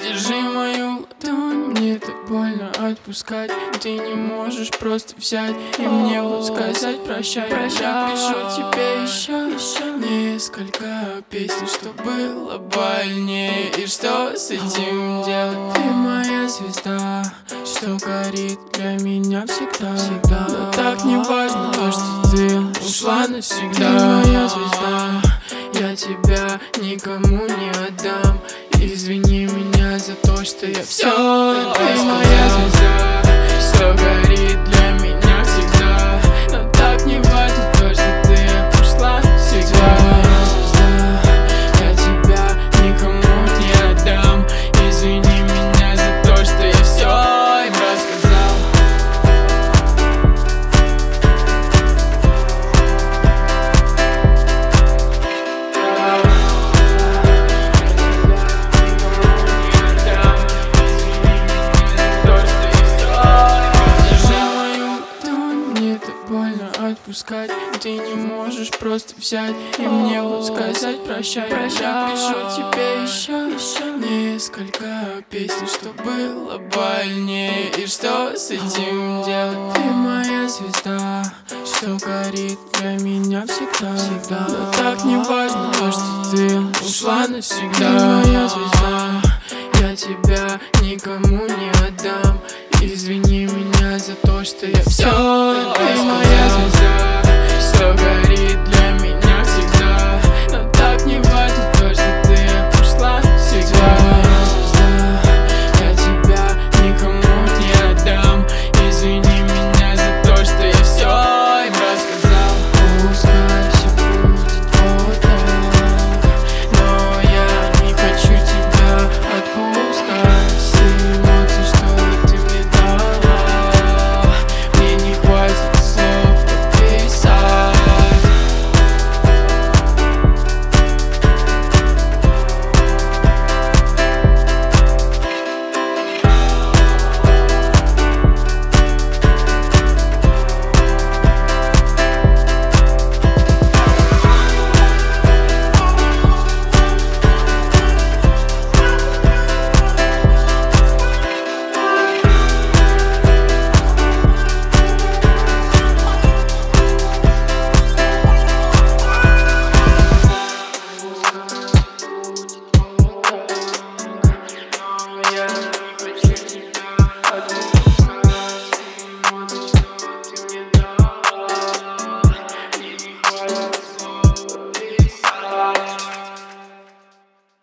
Держи мою ладонь, мне так больно отпускать. Ты не можешь просто взять и мне вот сказать прощай. Я пишу тебе еще несколько песен, что было больнее. И что с этим делать? Ты моя звезда, что горит для меня всегда. Но так не важно то, что ты ушла навсегда. Ты моя звезда, я тебя никому не отдам. Извини меня за то, что я все ты моя звезда, что горит для меня всегда. Но так не важно то, что ты ушла навсегда. Моя звезда, я тебя никому не отдам. Извини меня за то, что я все им рассказал. Больно отпускать, ты не можешь просто взять и мне вот сказать прощай. Я пишу тебе еще несколько песен, что было больнее. И что с этим делать? Ты моя звезда, что горит для меня всегда. Но так не важно то, что ты ушла навсегда. Ты моя звезда, я тебя никому не отдам. Извини меня за то, что я все